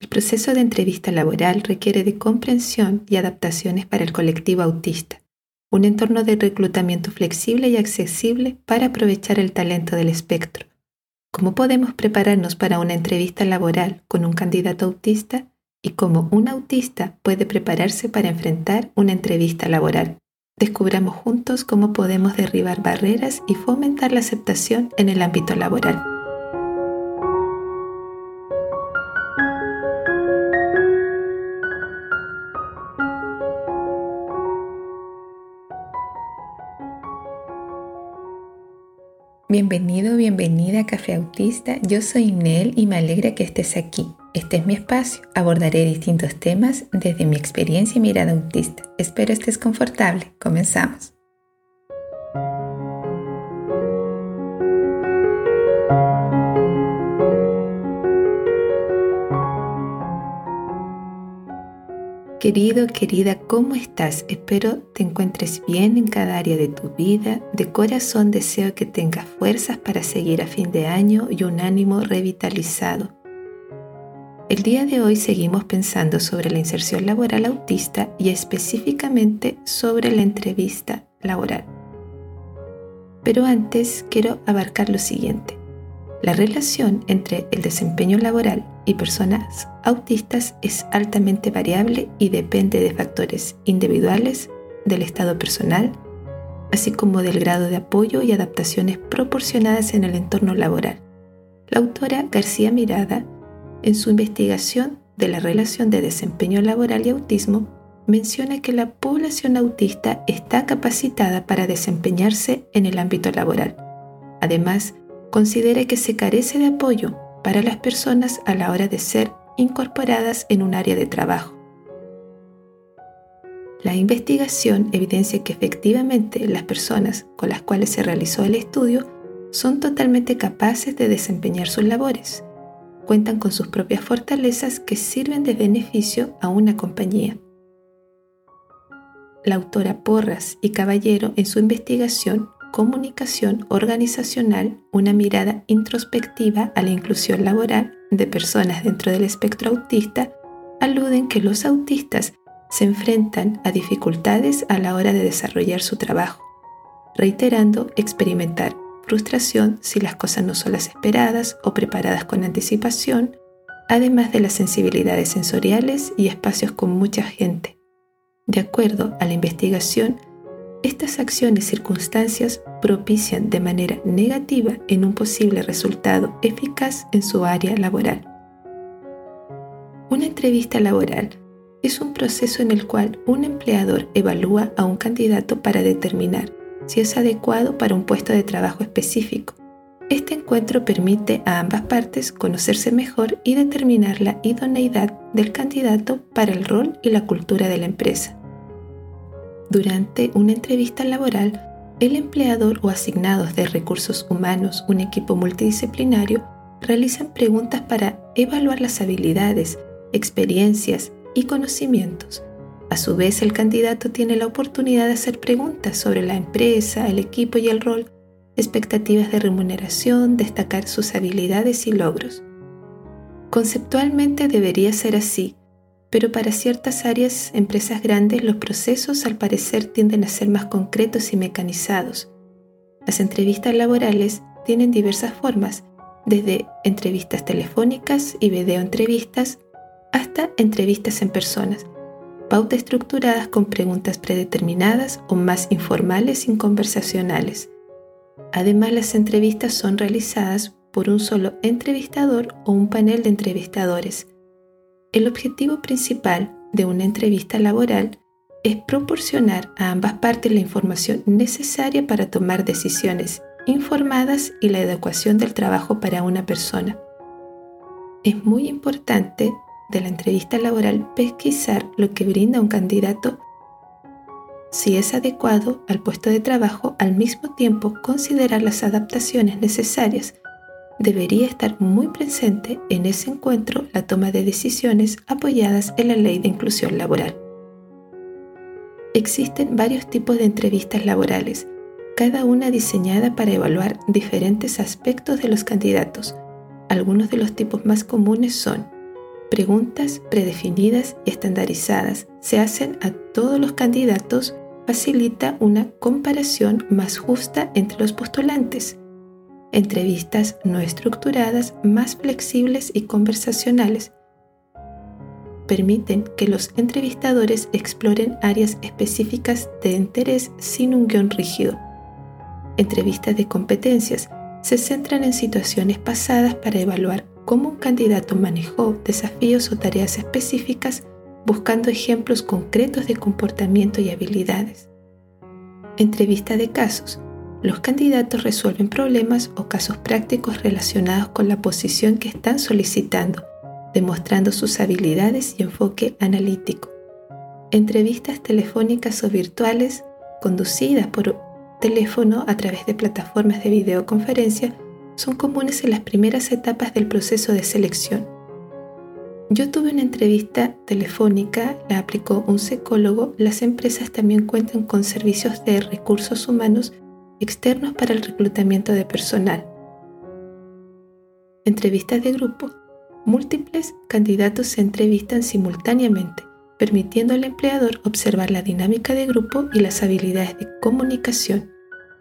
proceso de entrevista laboral requiere de comprensión y adaptaciones para el colectivo autista, un entorno de reclutamiento flexible y accesible para aprovechar el talento del espectro. ¿Cómo podemos prepararnos para una entrevista laboral con un candidato autista y cómo un autista puede prepararse para enfrentar una entrevista laboral? Descubramos juntos cómo podemos derribar barreras y fomentar la aceptación en el ámbito laboral. Bienvenido, bienvenida a Café Autista. Yo soy Nel y me alegra que estés aquí. Este es mi espacio. Abordaré distintos temas desde mi experiencia y mirada autista. Espero estés confortable. Comenzamos. Querido, querida, ¿cómo estás? Espero te encuentres bien en cada área de tu vida. De corazón deseo que tengas fuerzas para seguir a fin de año y un ánimo revitalizado. El día de hoy seguimos pensando sobre la inserción laboral autista y específicamente sobre la entrevista laboral. Pero antes quiero abarcar lo siguiente. La relación entre el desempeño laboral y personas autistas es altamente variable y depende de factores individuales, del estado personal, así como del grado de apoyo y adaptaciones proporcionadas en el entorno laboral. La autora García Mirada, en su investigación de la relación de desempeño laboral y autismo, menciona que la población autista está capacitada para desempeñarse en el ámbito laboral. Además, considera que se carece de apoyo para las personas a la hora de ser incorporadas en un área de trabajo. La investigación evidencia que efectivamente las personas con las cuales se realizó el estudio son totalmente capaces de desempeñar sus labores. Cuentan con sus propias fortalezas que sirven de beneficio a una compañía. La autora Porras y Caballero, en su investigación Comunicación organizacional, una mirada introspectiva a la inclusión laboral de personas dentro del espectro autista, aluden que los autistas se enfrentan a dificultades a la hora de desarrollar su trabajo, reiterando experimentar frustración si las cosas no son las esperadas o preparadas con anticipación, además de las sensibilidades sensoriales y espacios con mucha gente. De acuerdo a la investigación, estas acciones y circunstancias propician de manera negativa en un posible resultado eficaz en su área laboral. Una entrevista laboral es un proceso en el cual un empleador evalúa a un candidato para determinar si es adecuado para un puesto de trabajo específico. Este encuentro permite a ambas partes conocerse mejor y determinar la idoneidad del candidato para el rol y la cultura de la empresa. Durante una entrevista laboral, el empleador o asignados de recursos humanos, un equipo multidisciplinario, realizan preguntas para evaluar las habilidades, experiencias y conocimientos. A su vez, el candidato tiene la oportunidad de hacer preguntas sobre la empresa, el equipo y el rol, expectativas de remuneración, destacar sus habilidades y logros. Conceptualmente debería ser así, pero para ciertas áreas, empresas grandes, los procesos al parecer tienden a ser más concretos y mecanizados. Las entrevistas laborales tienen diversas formas, desde entrevistas telefónicas y videoentrevistas hasta entrevistas en personas, pautas estructuradas con preguntas predeterminadas o más informales y conversacionales. Además, las entrevistas son realizadas por un solo entrevistador o un panel de entrevistadores. El objetivo principal de una entrevista laboral es proporcionar a ambas partes la información necesaria para tomar decisiones informadas y la adecuación del trabajo para una persona. Es muy importante de la entrevista laboral pesquisar lo que brinda un candidato, si es adecuado al puesto de trabajo, al mismo tiempo considerar las adaptaciones necesarias. Debería estar muy presente en ese encuentro la toma de decisiones apoyadas en la Ley de Inclusión Laboral. Existen varios tipos de entrevistas laborales, cada una diseñada para evaluar diferentes aspectos de los candidatos. Algunos de los tipos más comunes son Preguntas predefinidas y estandarizadas se hacen a todos los candidatos, facilita una comparación más justa entre los postulantes. Entrevistas no estructuradas, más flexibles y conversacionales. Permiten que los entrevistadores exploren áreas específicas de interés sin un guión rígido. Entrevistas de competencias se centran en situaciones pasadas para evaluar cómo un candidato manejó desafíos o tareas específicas, buscando ejemplos concretos de comportamiento y habilidades. Entrevista de casos. Los candidatos resuelven problemas o casos prácticos relacionados con la posición que están solicitando, demostrando sus habilidades y enfoque analítico. Entrevistas telefónicas o virtuales, conducidas por teléfono a través de plataformas de videoconferencia, son comunes en las primeras etapas del proceso de selección. Yo tuve una entrevista telefónica, la aplicó un psicólogo. Las empresas también cuentan con servicios de recursos humanos externos para el reclutamiento de personal. Entrevistas de grupo. Múltiples candidatos se entrevistan simultáneamente, permitiendo al empleador observar la dinámica de grupo y las habilidades de comunicación.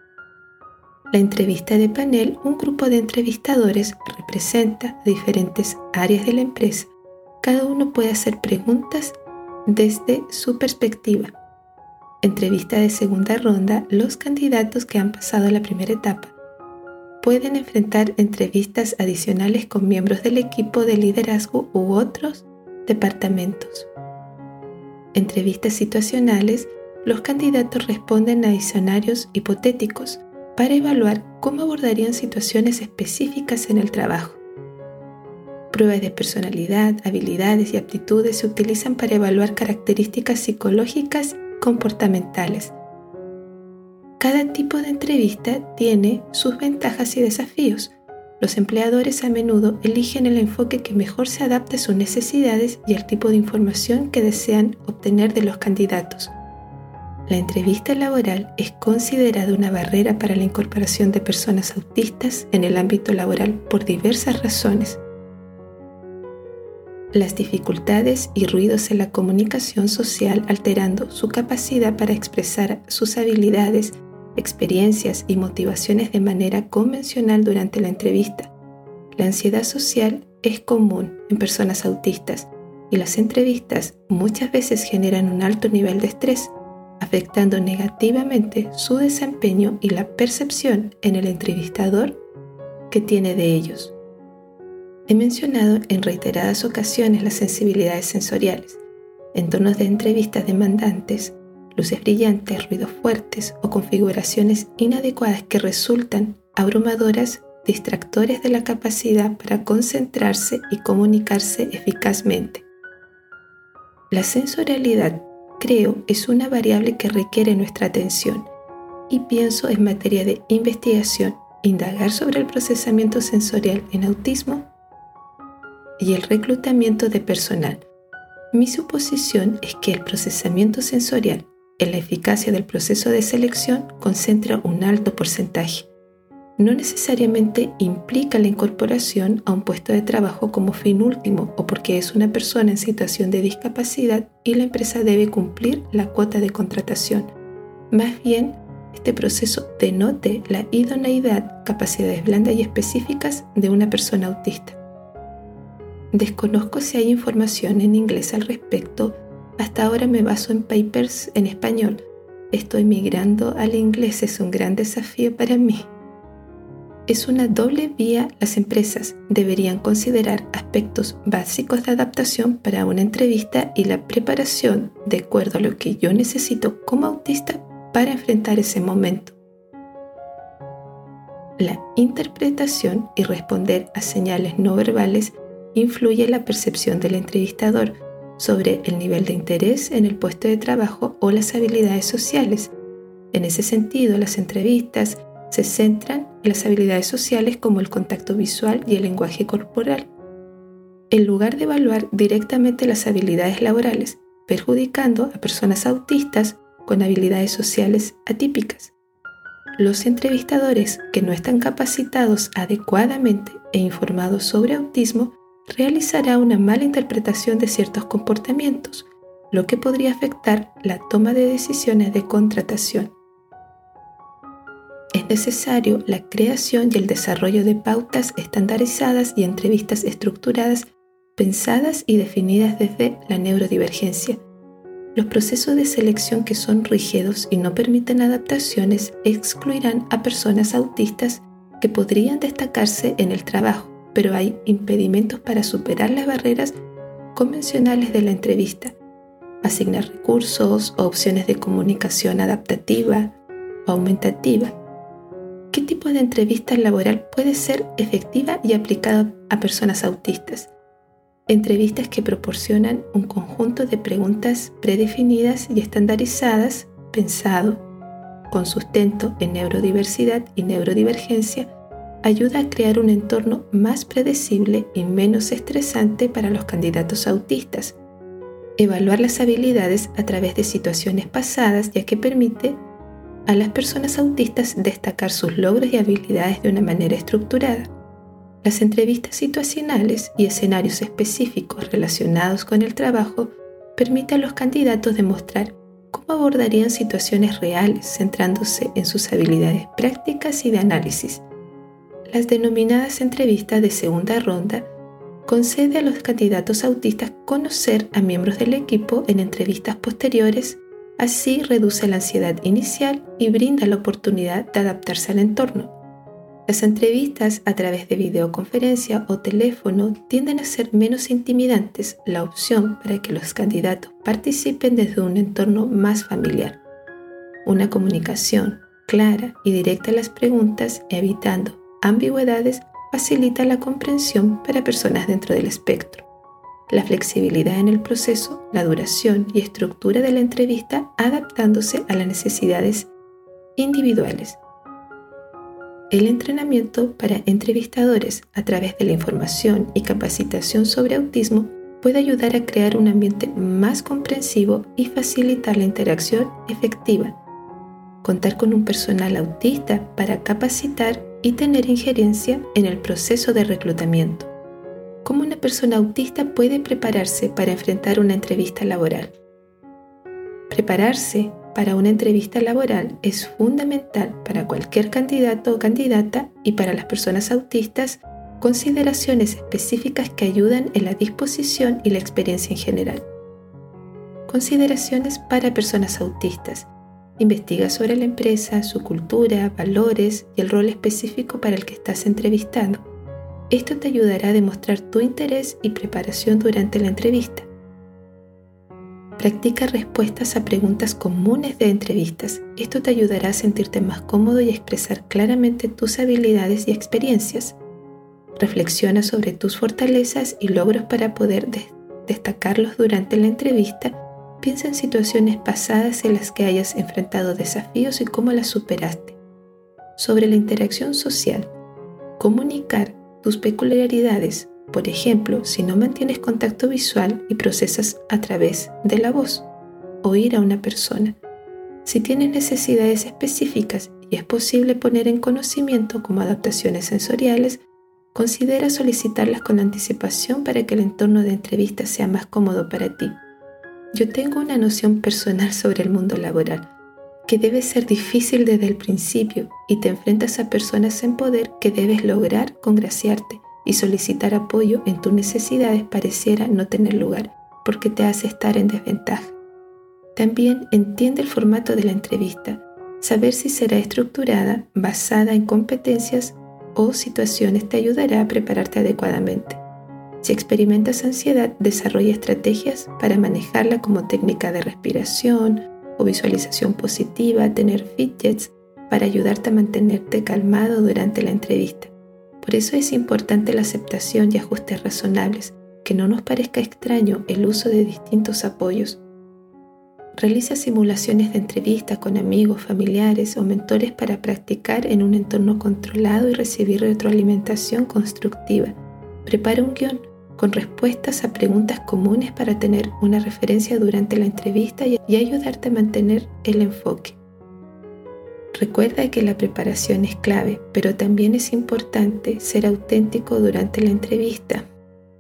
La entrevista de panel, un grupo de entrevistadores representa diferentes áreas de la empresa. Cada uno puede hacer preguntas desde su perspectiva. Entrevista de segunda ronda, los candidatos que han pasado la primera etapa pueden enfrentar entrevistas adicionales con miembros del equipo de liderazgo u otros departamentos. Entrevistas situacionales, los candidatos responden a escenarios hipotéticos para evaluar cómo abordarían situaciones específicas en el trabajo. Pruebas de personalidad, habilidades y aptitudes se utilizan para evaluar características psicológicas y comportamentales. Cada tipo de entrevista tiene sus ventajas y desafíos. Los empleadores a menudo eligen el enfoque que mejor se adapte a sus necesidades y al tipo de información que desean obtener de los candidatos. La entrevista laboral es considerada una barrera para la incorporación de personas autistas en el ámbito laboral por diversas razones. Las dificultades y ruidos en la comunicación social alterando su capacidad para expresar sus habilidades, experiencias y motivaciones de manera convencional durante la entrevista. La ansiedad social es común en personas autistas y las entrevistas muchas veces generan un alto nivel de estrés, afectando negativamente su desempeño y la percepción en el entrevistador que tiene de ellos. He mencionado en reiteradas ocasiones las sensibilidades sensoriales. Entornos de entrevistas demandantes, luces brillantes, ruidos fuertes o configuraciones inadecuadas que resultan abrumadoras, distractores de la capacidad para concentrarse y comunicarse eficazmente. La sensorialidad, creo, es una variable que requiere nuestra atención y pienso en materia de investigación, indagar sobre el procesamiento sensorial en autismo y el reclutamiento de personal. Mi suposición es que el procesamiento sensorial en la eficacia del proceso de selección concentra un alto porcentaje. No necesariamente implica la incorporación a un puesto de trabajo como fin último o porque es una persona en situación de discapacidad y la empresa debe cumplir la cuota de contratación. Más bien, este proceso denote la idoneidad, capacidades blandas y específicas de una persona autista. Desconozco si hay información en inglés al respecto. Hasta ahora me baso en papers en español. Estoy migrando al inglés, es un gran desafío para mí. Es una doble vía. Las empresas deberían considerar aspectos básicos de adaptación para una entrevista y la preparación de acuerdo a lo que yo necesito como autista para enfrentar ese momento. La interpretación y responder a señales no verbales influye en la percepción del entrevistador sobre el nivel de interés en el puesto de trabajo o las habilidades sociales. En ese sentido, las entrevistas se centran en las habilidades sociales como el contacto visual y el lenguaje corporal, en lugar de evaluar directamente las habilidades laborales, perjudicando a personas autistas con habilidades sociales atípicas. Los entrevistadores que no están capacitados adecuadamente e informados sobre autismo realizará una mala interpretación de ciertos comportamientos, lo que podría afectar la toma de decisiones de contratación. Es necesario la creación y el desarrollo de pautas estandarizadas y entrevistas estructuradas, pensadas y definidas desde la neurodivergencia. Los procesos de selección que son rígidos y no permiten adaptaciones excluirán a personas autistas que podrían destacarse en el trabajo, pero hay impedimentos para superar las barreras convencionales de la entrevista. Asignar recursos o opciones de comunicación adaptativa o aumentativa. ¿Qué tipo de entrevista laboral puede ser efectiva y aplicada a personas autistas? Entrevistas que proporcionan un conjunto de preguntas predefinidas y estandarizadas, pensado, con sustento en neurodiversidad y neurodivergencia, ayuda a crear un entorno más predecible y menos estresante para los candidatos autistas. Evaluar las habilidades a través de situaciones pasadas, ya que permite a las personas autistas destacar sus logros y habilidades de una manera estructurada. Las entrevistas situacionales y escenarios específicos relacionados con el trabajo permiten a los candidatos demostrar cómo abordarían situaciones reales, centrándose en sus habilidades prácticas y de análisis. Las denominadas entrevistas de segunda ronda concede a los candidatos autistas conocer a miembros del equipo en entrevistas posteriores. Así reduce la ansiedad inicial y brinda la oportunidad de adaptarse al entorno. Las entrevistas a través de videoconferencia o teléfono tienden a ser menos intimidantes, la opción para que los candidatos participen desde un entorno más familiar. Una comunicación clara y directa a las preguntas, evitando ambigüedades, facilita la comprensión para personas dentro del espectro. La flexibilidad en el proceso, la duración y estructura de la entrevista adaptándose a las necesidades individuales. El entrenamiento para entrevistadores a través de la información y capacitación sobre autismo puede ayudar a crear un ambiente más comprensivo y facilitar la interacción efectiva. Contar con un personal autista para capacitar y tener injerencia en el proceso de reclutamiento. ¿Cómo una persona autista puede prepararse para enfrentar una entrevista laboral? Prepararse para una entrevista laboral es fundamental para cualquier candidato o candidata y para las personas autistas, consideraciones específicas que ayudan en la disposición y la experiencia en general. Consideraciones para personas autistas. Investiga sobre la empresa, su cultura, valores y el rol específico para el que estás entrevistando. Esto te ayudará a demostrar tu interés y preparación durante la entrevista. Practica respuestas a preguntas comunes de entrevistas. Esto te ayudará a sentirte más cómodo y a expresar claramente tus habilidades y experiencias. Reflexiona sobre tus fortalezas y logros para poder destacarlos durante la entrevista. Piensa en situaciones pasadas en las que hayas enfrentado desafíos y cómo las superaste. Sobre la interacción social. Comunicar tus peculiaridades. Por ejemplo, si no mantienes contacto visual y procesas a través de la voz, oír a una persona. Si tienes necesidades específicas y es posible poner en conocimiento como adaptaciones sensoriales, considera solicitarlas con anticipación para que el entorno de entrevista sea más cómodo para ti. Yo tengo una noción personal sobre el mundo laboral, que debe ser difícil desde el principio y te enfrentas a personas en poder que debes lograr congraciarte. Y solicitar apoyo en tus necesidades pareciera no tener lugar, porque te hace estar en desventaja. También entiende el formato de la entrevista, saber si será estructurada, basada en competencias o situaciones te ayudará a prepararte adecuadamente. Si experimentas ansiedad, desarrolla estrategias para manejarla como técnica de respiración o visualización positiva, tener fidgets para ayudarte a mantenerte calmado durante la entrevista. Por eso es importante la aceptación y ajustes razonables, que no nos parezca extraño el uso de distintos apoyos. Realiza simulaciones de entrevistas con amigos, familiares o mentores para practicar en un entorno controlado y recibir retroalimentación constructiva. Prepara un guión con respuestas a preguntas comunes para tener una referencia durante la entrevista y ayudarte a mantener el enfoque. Recuerda que la preparación es clave, pero también es importante ser auténtico durante la entrevista.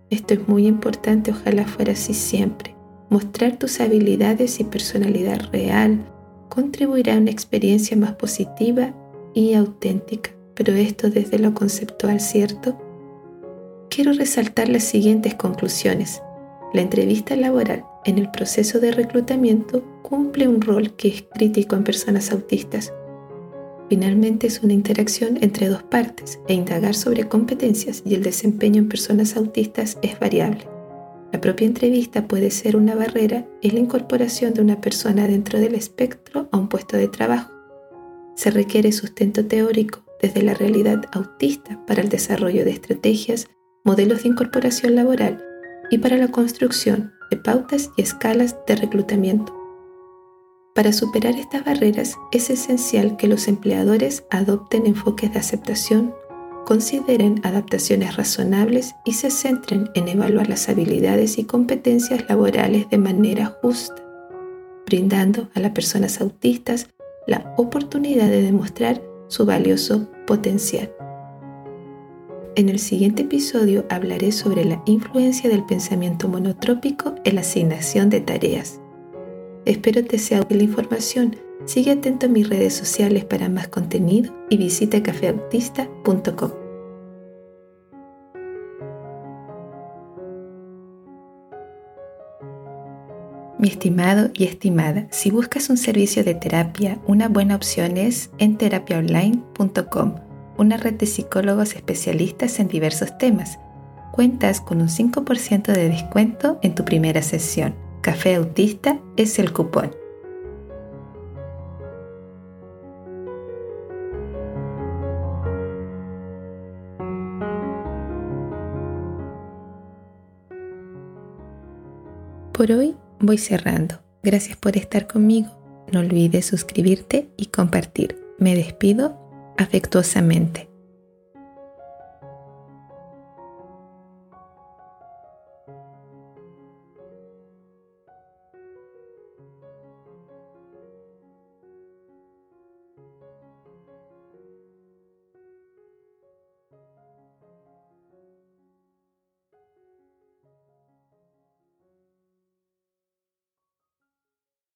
Esto es muy importante, ojalá fuera así siempre. Mostrar tus habilidades y personalidad real contribuirá a una experiencia más positiva y auténtica, pero esto desde lo conceptual, ¿cierto? Quiero resaltar las siguientes conclusiones. La entrevista laboral en el proceso de reclutamiento cumple un rol que es crítico en personas autistas. Finalmente es una interacción entre dos partes e indagar sobre competencias y el desempeño en personas autistas es variable. La propia entrevista puede ser una barrera en la incorporación de una persona dentro del espectro a un puesto de trabajo. Se requiere sustento teórico desde la realidad autista para el desarrollo de estrategias, modelos de incorporación laboral y para la construcción de pautas y escalas de reclutamiento. Para superar estas barreras es esencial que los empleadores adopten enfoques de aceptación, consideren adaptaciones razonables y se centren en evaluar las habilidades y competencias laborales de manera justa, brindando a las personas autistas la oportunidad de demostrar su valioso potencial. En el siguiente episodio hablaré sobre la influencia del pensamiento monotrópico en la asignación de tareas. Espero te sea útil la información. Sigue atento a mis redes sociales para más contenido y visita cafeautista.com. Mi estimado y estimada, si buscas un servicio de terapia, una buena opción es enterapiaonline.com, una red de psicólogos especialistas en diversos temas. Cuentas con un 5% de descuento en tu primera sesión. Café Autista es el cupón. Por hoy voy cerrando. Gracias por estar conmigo. No olvides suscribirte y compartir. Me despido afectuosamente.